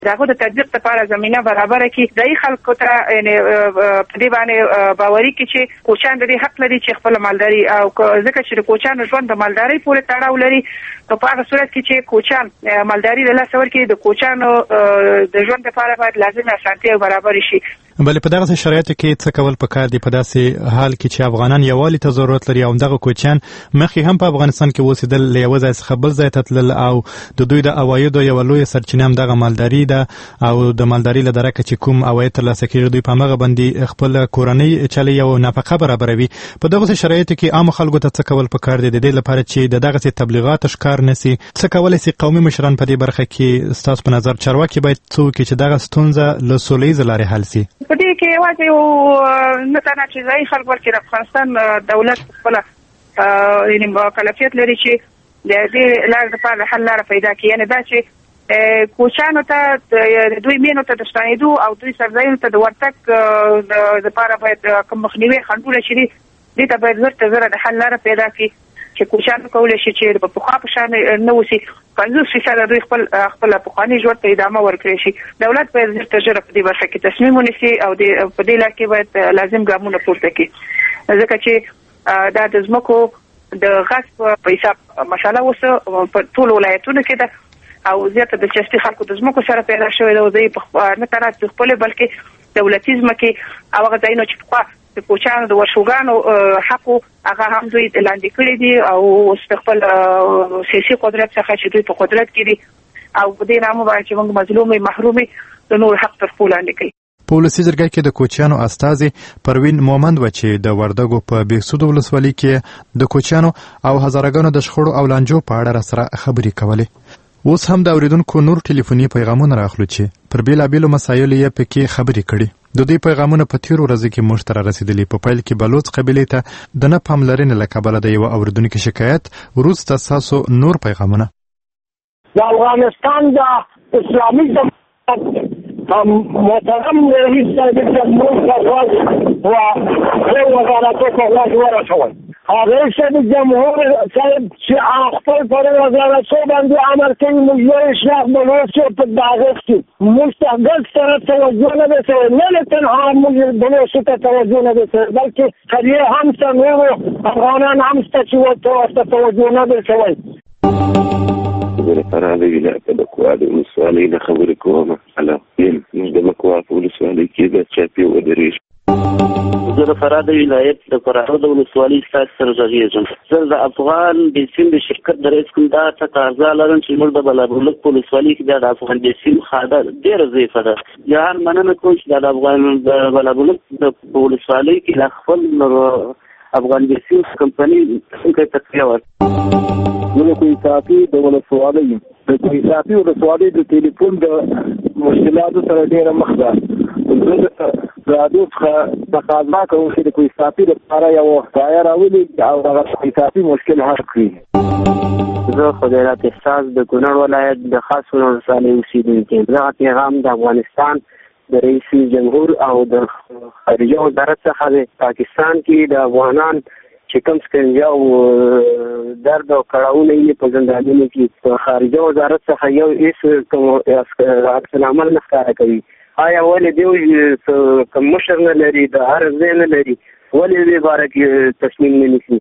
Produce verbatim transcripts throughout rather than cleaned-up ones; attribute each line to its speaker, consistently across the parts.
Speaker 1: دغه د تطبیق لپاره زمينه برابر کړي. دای خلکو ته یعنی په دې باندې باوري کړي چې کوچان د دې حق لري چې خپل مالداري او ځکه چې کوچان ژوند د مالداري پورې تړاو لري. په هغه صورت کې چې کوچان مالداري له لاسه ورکړي د کوچانو د ژوند لپاره باید لازمه اسانتیا برابر شي.
Speaker 2: بلې په دغه شرایطو کې څه کول پکار دي په داسې حال کې چې افغانان یووالي ته ضرورت لري او دغه کوچان مخکې هم په افغانستان کې اوسېدل له یوه ځای څخه بل ځای ته تلل او د دوی د عوایدو یوه لویه سرچینه هم دغه مالداري ده او د مالداري له درکه چې کوم عواید ترلاسه کېږي دوی په همغه باندې خپله کورنۍ چلوي او نفقه برابروي. په دغسې شرایطو کې عامو خلکو ته څه کول پکار دي د دې لپاره چې د دغسې تبلیغات ښکار نه سي؟ څه کولی سي قومي مشران په دې برخه کې ستاسو په نظر چارواکي باید څه وکړي چې دغه ستونزه له سوله ییزې لارې حل سي؟
Speaker 1: په دې کې یوازې نه تنها چې ځایي خلک بلکې د افغانستان دولت خپله یعنې مکلفیت لري چې د دې لارې لپاره حل لاره پیدا کړي. یعنې دا چې کوچانو ته دوی مینو ته د ستنېدو او دوی سرځایونو ته د ورتګ لپاره باید کوم مخنیوي خنډونه چې دي دې ته باید زر تر زره د حل لاره پیدا کړي چې کوچان کولی شي چې په پخوا په شان نه اوسي. پنځوس فیصده دوی خپل خپل پخواني ژوند ته ادامه ورکړي شي. دولت باید زر تر زره په دې برخه کې تصمیم ونیسي او په دې لاره کې باید لازم ګامونه پورته کړي ځکه چې دا د ځمکو د غصب په حساب مسله اوس په ټولو ولایتونو کې ده او زیاته دلچسپي خلکو د ځمکو سره پیدا شوې ده او دوی نه تنها خپلې بلکې دولتي ځمکې او هغه ځایونه چې پخوا د کوچانو د ورشوګانو حقو هغه هم دوی لاندې کړي دي او اوس د خپل سیاسي قدرت څخه چې دوی په قدرت کې دي او په دې نامه باندې چې موږ مظلومې محرومې د نور حق تر پښو لاندې کوي.
Speaker 2: په ولسي جرګه کې د کوچیانو استازي پروین مومند و چې د وردګو په بهسود ولسوالۍ کې د کوچیانو او هزارهګانو د شخړو او لانجو په اړه راسره خبرې کولې. اوس هم د اوریدونکو نور ټلیفوني پیغامونه راخلو چې پر بیلابیلو مسایلو یې پکې خبرې کړي. د دوی پیغامونه په تیرو ورځو کې موږ ته رارسېدلي. په پیل کې بلوڅ قبیلې ته د نه پاملرنې له کبله د یوه اوریدونکي شکایت، وروسته ستاسو نور پیغامونه.
Speaker 3: د افغانستان د اسلامي جمهوریت محترم رئیس جمهور صاحب و خپل وزارتو ته غږ ورسول. رئیس جمهور صاحب چې خپل پر وزارتو باندې امر کوي موږ یو اشراف بلوچ په داغه کې مستقل سره توجه نه وکړي. نه تنها موږ بلوچ ته توجه نه وکړي بلکې خلیه هم څنګه افغانان هم ستاسو توجه نه وکړي.
Speaker 4: د فراه د ولایت د کواد ولسوالۍ نه خبرې کوم. علاقین موږ د مکواد ولسوالۍ کې د چاپی ودرېږ.
Speaker 5: زه د فراه د ولایت د فراه د ولسوالۍ ستاسو سره غږیږم. زه د افغان بیسیم د شرکت د رئیس کوم دا تقاضا لرم چې موږ د بلابلک په ولسوالۍ کې د افغان بیسیم خاده ډېره ضعیفه ده. یا هر مننه کوم چې د افغان د بلابلک د ولسوالۍ کې د خپل افغان بیسیم کمپنۍ څنګه تقویه ورکړي.
Speaker 6: زه کوی صافي د ولسوالۍ د کوی صافي ولسوالۍ د ټلیفون د مشکلاتو سره ډېره مخ ده. زه د رادیو څخه تقاضا کوم چې د کوی صافي لپاره یو وقایه راولي او هغه کوی صافي مشکل حل کړي.
Speaker 5: زه خدایرات احساس د کونړ ولایت د خاص ولسوالۍ اوسېدونکی. دغه پیغام د افغانستان د رئیس جمهور او د خارجه وزارت څخه د پاکستان کې د افغانان چې کوم سکنجه او درد او کړاوونه یې په زندانونو کې په خارجه وزارت څخه یو هېڅ کوم عکس العمل نه ښکاره کوي. آیا ولې دوی کوم مشر نه لري، د هر ځای نه لري، ولې دې باره کې تصمیم نه نیسي؟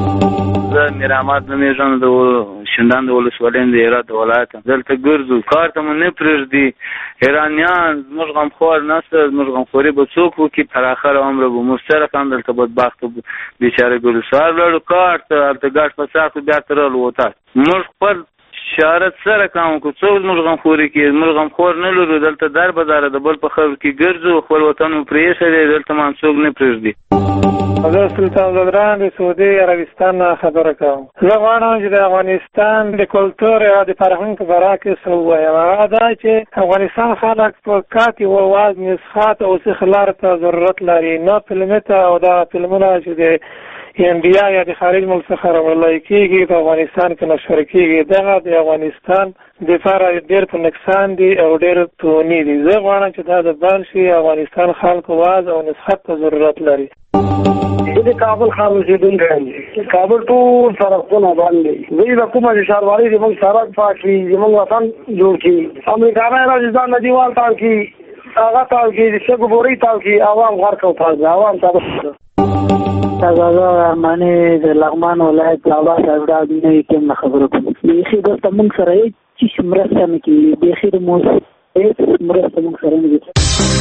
Speaker 7: زه میر احمد نومیږم د شندان د ولسوالۍ د هرات ولایت. دلته ګرځو کار ته مو نه پرېږدي. ایرانیان زموږ غمخوار نسته، زموږ غمخوري به څوک وکړي؟ تر اخره عمره به موږ سره هم دلته بدبخته بیچاره ګلو سهار لاړو کار ته، هلته ګاډ په ساختو بیا ته رالو وتاس. موږ خپل شهادت سره کوم کو څوک زموږ غمخوري کې زموږ غمخور نه لرو. دلته در بداره د بل په خبر کې ګرځو، خپل وطن مو پرېښی دی، دلته مان څوک نه پرېږدي.
Speaker 8: زه سلطان زدران د سعودي عربستان نه خبره کوم. زه غواړم چې د افغانستان د کلتور او د فرهنګ په باره کې څه ووایم. هغه دا چې افغانستان خلک په کاتې و واز نسخات او سیخلار ته ضرورت لري، نه فلمې ته او دا فلمونه چې د انډیا یا د خارج ملک څخه راوړل کېږي په افغانستان کې نشر کېږي. دغه د افغانستان دفاع ډېر په نقصان دي او ډېر توني دي. زه غواړم چې دا د بند شي. افغانستان خلک واز او نسخت ته ضرورت لري.
Speaker 3: د کابل ښار اوسېدونکی یم. کابل ټول سړکونه بند دي. دوی د کومه چې ښاروالي زموږ سړک پاک کړي، زموږ وطن جوړ کړي. امریکایان راځي ځان نه دیوال تاو کړي، هغه تاو کړي، د شګو بورۍ تاو کړي، عوام غرق او تاو کړي، عوام تباه کړي.
Speaker 9: تازه ارماني د لغمان ولایت لاوات اوراد نه کوم خبرو کوم. بیخي دلته موږ سره هیڅ مرسته نه کوي، بیخي د موږ هیڅ مرسته موږ سره نه کوي.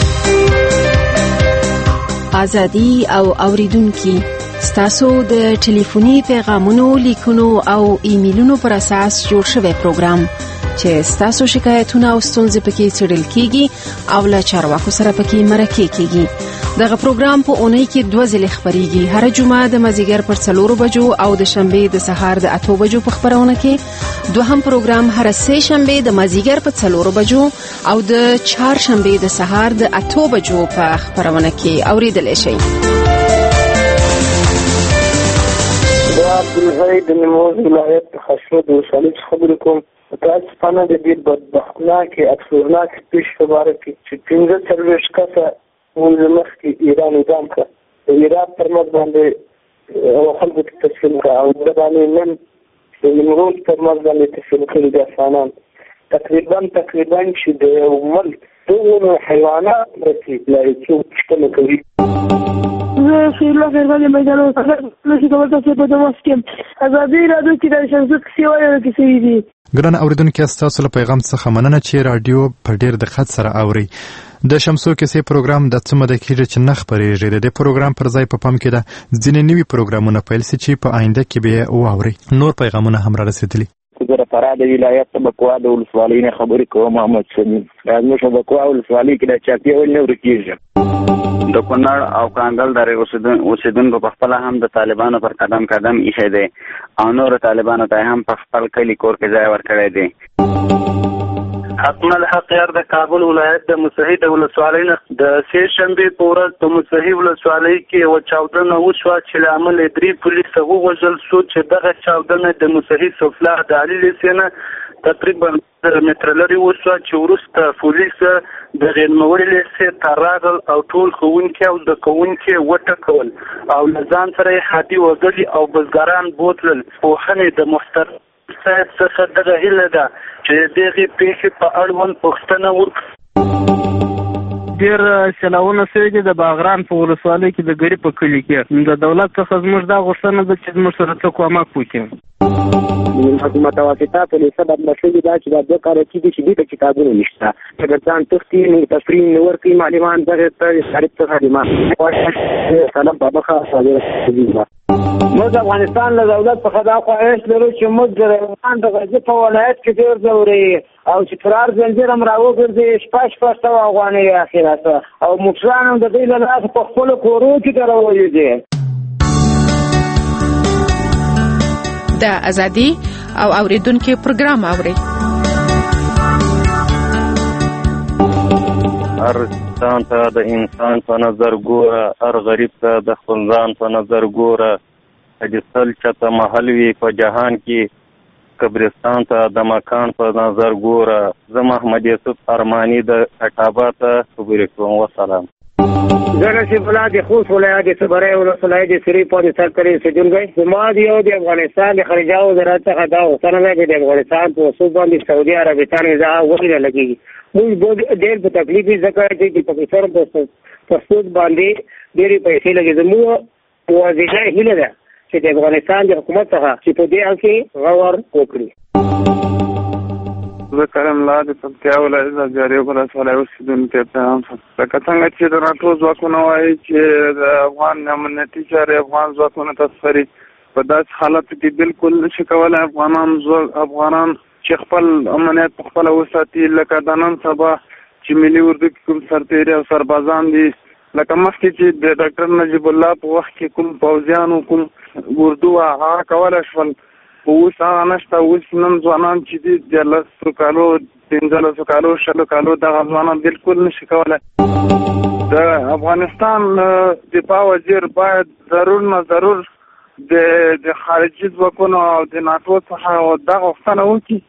Speaker 10: ازادي او اوریدونکو ستاسو د ټلیفوني پیغامونو، لیکونو او ایمیلونو پر اساس جوړ شوی پروګرام چې ستاسو شکایتونه او ستونزې پکې څېړل کیږي او له چارواکو سره پکې مرکه کیږي. دغه پروګرام په اونۍ کې دوه ځله خبريږي، هر جمعه د مازیګر پر څلورو بجو او د شنبه د سهار د اتو بجو په خبرونه کې. دوهم پروګرام هر سه شنبه د مازیګر په څلورو بجو او د چهار شنبه د سهار د اتو بجو په خبرونه کې اوریدل شي.
Speaker 11: عبدالحی د نیمروز ولایت خشرود ولسوالۍ خبرې کوم. متاسفانه د دې بدبختناکې افسوسناکې پیښې په باره کې چې پنځه څلوېښت کسه مونږ مخکې ایران اعدام کړه، د ایران پر مخ باندې خلکو ته تسلیم کړه او د باندې نن د نیمروز پر مخ باندې تسلیم کړي دي افغانان. تقریبا تقریبا چې د یو ملک دغه حیوانات رسي لا څوک پوښتنه کوي.
Speaker 12: زه شیر الله خیرغل میدان وسله چې کومه څه په دماغ کې ازادي راډیو کې د شمسوت کیسې وایي کیسې دي.
Speaker 2: ګران اوریدونکو تاسو له پیغام څخه مننه چې رادیو په ډیر دقت سره اوري. د شمسو کیسې پروګرام د څه مده کې چې نه خبرېږي. د پروګرام پر ځای په پام کې ده ځینې نوي پروګرامونه پیل شي چې په آینده کې به واوري. نور پیغامونه هم را رسیدلي.
Speaker 13: زه فراد ولایت بکوا د ولسوالۍ نه خبرې کوم. محمد سمین راځم چې بکوا ولسوالۍ کې د چاپی ول نه ورکیږي.
Speaker 7: د کونړ او کانګل درې اوسیدونکو په خپل هم د طالبانو پر قدم قدم ایښی دی او نور طالبانو ته هم په خپل کلی کور کې ځای ورکړی دی.
Speaker 14: حتما الحق یار د کابل ولایت د مصحی د ولسوالۍ نه د سې شنبې په ورځ په مصحی ولسوالۍ کې یوه چاودنه وشوه چې له امله درې پولیس ووژل شو چې دغه چاودنه د مصحی سفله د علي لیسې نه تقریبا متر لرې وشوه چې وروسته پولیس د غیرموړې لیسې ته راغل او ټول ښوونکي او زده کوونکي وټکول او له ځان سره یې هادي وګړي او بزګران بوتلل. پوهنې د محترم صاحب څخه دغه هیله ده چې دغه پیښې په اړوند پوښتنه وکړي.
Speaker 15: ډېر سیلاونه شوي دي د باغران په ولسوالۍ کې د ګري په کلي کې. د دولت څخه زموږ دا غوښتنه ده چې زموږ سره څه کومک وکړي.
Speaker 5: متوسطه پولیسه بدله شوې ده چې دا دوه کاله کېږي چې دې ته کتابونه نشته. شاګردان تښتي، نور تفریح نه ورکوي، معلمان دغې ته شریف څخه معلومات سلام په مخه
Speaker 3: موږ د افغانستان له دولت څخه دا خواهش لرو چې موږ د افغان د غزې په ولایت کې ډېر ځوري او چې فرار زنځیر هم راوګرځي شپه شپه سوه افغانۍ اخرت او موټران هم د دوی له لاسه په خپلو کورو کې درولي دي.
Speaker 10: د ازادي او اوریدونکو پروګرام اوري.
Speaker 13: هر انسان ته د انسان په نظر ګوره، هر غریب ته د خپل ځان په نظر ګوره. چې سل چته محل وي په جهان کې قبرستان ته د مکان په نظر ګوره. زه محمد یوسف ارماني د اټابا ته خبرې کوم. وسلام.
Speaker 3: زه نصیب الله د خوست ولایت د صبرۍ ولسوالۍ د سرې پاتې سرکړې اوسېدونکی. زما د یو د افغانستان د خارجه وزارت څخه دا غوښتنه ده چې د افغانستان په اصول باندې سعودي عربستان ویزا ولې نه لګېږي. موږ ډېر په تکلیف یې ځکه چې د پاکستان په پاسپورټ باندې ډېرې پیسې لګي. زموږ واضحه هیله ده چې د افغانستان د حکومت څخه چې په دې حال کې غور وکړي.
Speaker 16: زه کرم الله د پکتیا ولایت د جاریو ولسوالۍ اوسېدونکی یم. لکه څنګه چې د ناټو ځواکونه وایي چې د افغان امنیتي چارې افغان ځواکونه تسخري، په داسې حالت کې بالکل نشي کولی افغانان افغانان چې خپل امنیت په خپله وساتي. لکه د نن سبا چې ملي اردو کې کوم سرتېري او سربازان دي، لکه مخکې چې د ډاکټر نجیب الله په وخت کې کوم پوځیانو کوم اردو هغه کولی شول، اوس هغه نشته. اوس نن ځوانان چې دي د لسو کالو پنځلسو کالو شلو کالو دغه ځوانان بالکل نشي کولی. د افغانستان دفاع وزیر باید ضرور نه ضرور د خارجي ځواکونو او د ناټو څخه دغه غوښتنه وکړي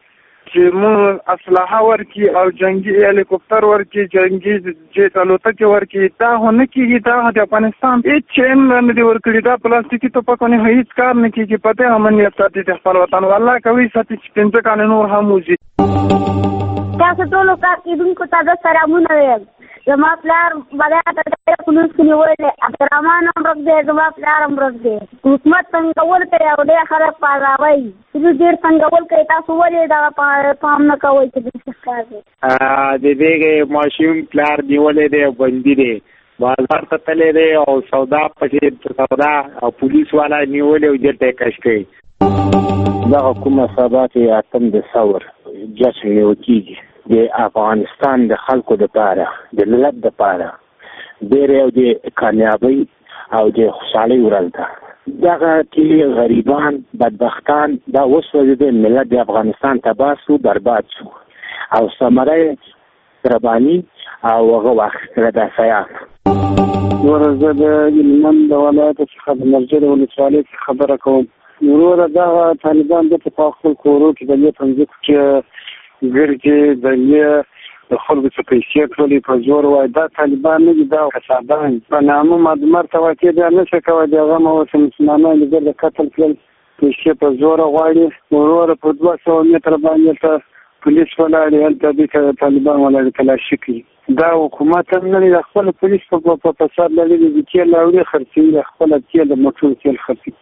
Speaker 16: چې موږ اسلحه ورکي او جنگي هلیکوپټر ورکي جنگي جیټ الوتکې ورکي دا هو نه کېږي. دا د افغانستان هېڅ چین نه دي ورکړي. دا پلاستیکي توپکونه هېڅ کار نه کېږي. په دې امنیت ساتي د خپل وطن والله کوي ساتي چې پنځه کاله نور هم وځي.
Speaker 17: تاسو ټولو کار کېدونکو ته د سلامونه وایم. زما پلار بلای ته پولیس کې نیولې عبدالرحمن هم ورک دی زما پلار هم ورک دی. حکومت څنګهول کوي او ډېر خلک پاروي چې ډېر څنګهول کوي. تاسو ولې دغه پام نه کوئ چې داسې ښکار دی؟
Speaker 18: د دې ماشوم پلار نیولی دی او بندي دی بازار ته تللی دی او سودا پسې سودا او پولیس والا نیولې او جېل ته یې کش کوي.
Speaker 19: دغه کومه سبا چې اتم د ثور جشن نیول کېږي د افغانستان د خلکو دپاره د ملت دپاره ډېر یو د کامیابۍ او د خوشحالۍ ورځ ده. دغه کې غریبان بدبختان دا وسوځېدل. ملت د افغانستان تباه سو برباد سو او ثمره یې رباني او هغه واخیستله د سیاف.
Speaker 11: وروره زه د هلمند د ولایت څخه د مرجد ولسوالۍ څخه خبره کوم. وروره دغه طالبان دلته په خپل کورو کې د دې په مځکو کې ګرځي د یې د خلکو څخه پیسې ټولې په زور وایي. دا طالبان نه دي دا کسادان په نامه معلومات ته واقع دی نه څه کوي. د هغه موسم مسلمانان د د قتل کړل پیسې په زور غواړي. وروره په دوه سوه متره باندې ته پولیس ولاړ هلته دې طالبان ولاړ تلاشي کوي. دا حکومت هم نه دی د خپل پولیس په فساد لري د تیل راوړي خرڅوي د خپل تیل د موټرو تیل خرڅوي.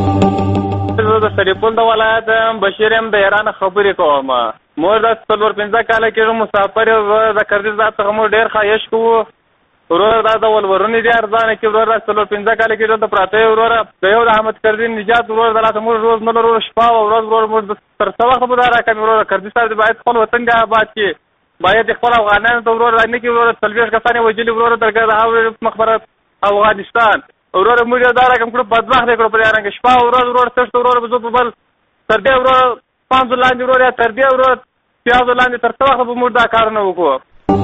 Speaker 20: زه د سرپل د ولایت بشیر یم د ایران خبرې کوم. مور د څلور پنځه کاله کېږم مسافر یم. د کردي ذات څخه مو ډېر خواهش کوو وروره دا د ولورونې دي ارزانه کې وروره څلور پنځه کاله کې دلته پراته یو وروره د یو د احمد کردي نجات وروره د لاته موږ روز نه لرو شپه او ورځ وروره موږ تر څه وخته به دا راکوي وروره. کردي صاحب باید خپل وطن دې آباد کړي. باید خپل افغانانو ته وروره نه کړي وروره څلوېښت کسان یې وژلي وروره درګاه د هغه مخبره افغانستان وروره موږ یې دا رقم کړو بدبخت یې کړو په دې رنګه شپه او ورځ وروره سشت وروره به زه په بل تر دې وروره پانځو لاندې وروره یا تر دې وروره پیازو لاندې تر څه وخته به موږ دا کار نه وکړو.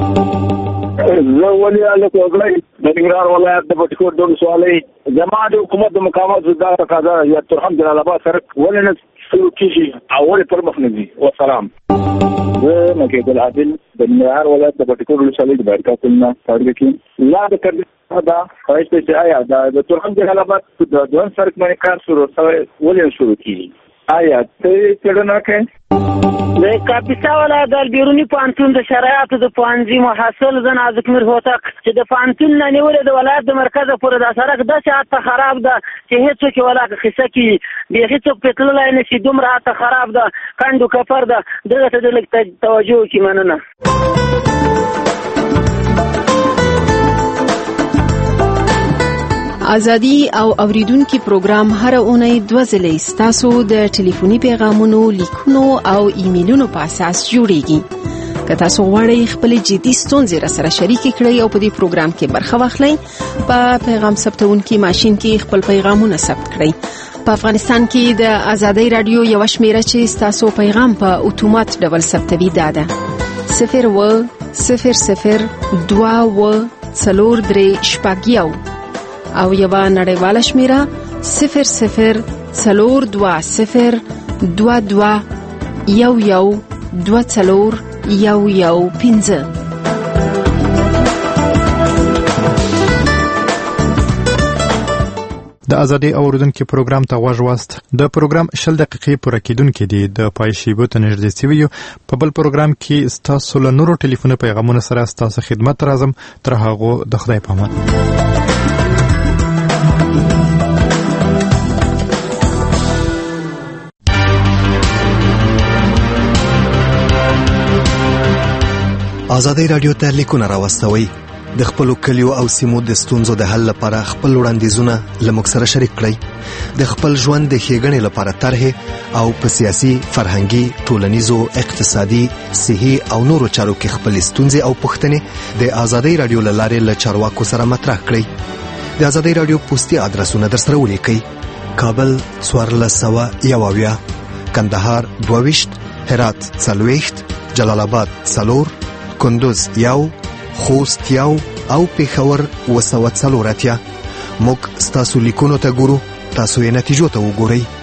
Speaker 3: زه ولي هلک وګړی د ننګرهار ولایت د بټي کوټ د ولسوالۍ زما د حکومت د مقاماتو دا تقاضا یا ترحم جلال آباد سړک ولې نه شروع کېږي او ولې پر مخ نه ځي؟ وسلام. زه مکید العادل د ننګرهار ولایت د بټي کوټ ولسوالۍ د بارکات نه تاریخ کې لا د کړي دا خواهش دی چې آیا د ترحم جلال آباد د دویم سړک باندې کار شروع شوی ولې شروع کېږي؟ آیا ته څېړنه کوې؟
Speaker 21: د کاپیسا ولایت د البیروني پوهنتون د شرایطو د پوهنځي محصل زه نازک میر هوتک چې د پوهنتون نه نیولې د ولایت د مرکزه پورې دا سړک داسې حد خراب ده چې هېڅوک یې ولاکه قصه کړي بیخي څوک پرې تللی نه شي. دومره حد خراب ده کنډ و کپر ده. دغه ته د لږ توجه وکړي. مننه.
Speaker 10: ازادي او اوریدونکو پروګرام هر اونۍ دوه ځلې ستاسو د ټلیفوني پیغامونو لیکونو او ایمیلونو په اساس جوړیږي. که تاسو غواړئ خپل جدي ستونزې را سره شریک کړئ او په دې پروګرام کې برخه واخلئ په پیغام ثبتونکي ماشين کې خپل پیغامونه ثبت کړئ. په افغانستان کې د ازادي رادیو یو شمیره چې ستاسو پیغام په اتومات ډول ثبتوي دا ده صفر و صفر صفر دوه و څلور درې شپږ یو او یو نړیواله شمیره صفر صفر څلور دوه صفر دوه دوه یو یو دوه څلور یو یو پنځه.
Speaker 2: د ازادي اوریدونکو پروګرام ته غوږ واست. د پروګرام شل دقیقې پوره کیدونکې دي د پای شیبو ته نږدې سوي. په بل پروګرام کې ستاسو له نورو ټلیفوني پیغامونو سره ستاسو خدمت راځم. تر هغه د خدای په امان.
Speaker 22: ازادي رادیو ته لیکونه راوستوي. د خپل کلیو او سیمو د ستونزو د حل لپاره خپل وړاندیزونه لمک سره شریک کړئ. د خپل ژوند د ښېګڼې لپاره طرحې او په سیاسي، فرهنګي، ټولنیزو، اقتصادي، صحي او نورو چارو کې خپل ستونزې او پوښتنې د ازادي رادیو له لارې له چارواکو سره مطرح کړئ. د ازادي رادیو پوسټي ادرسونه درسره ولیکئ. کابل څوارلس سوه یو اویا، کندهار دوه ویشت، هرات څلوېښت، جلال آباد څلور، کندوز یو، خوست یو او پېښور اوه سوه څلور اتیا. موږ ستاسو لیکونو ته ګورو. تاسو یې نتیجو ته وګورئ.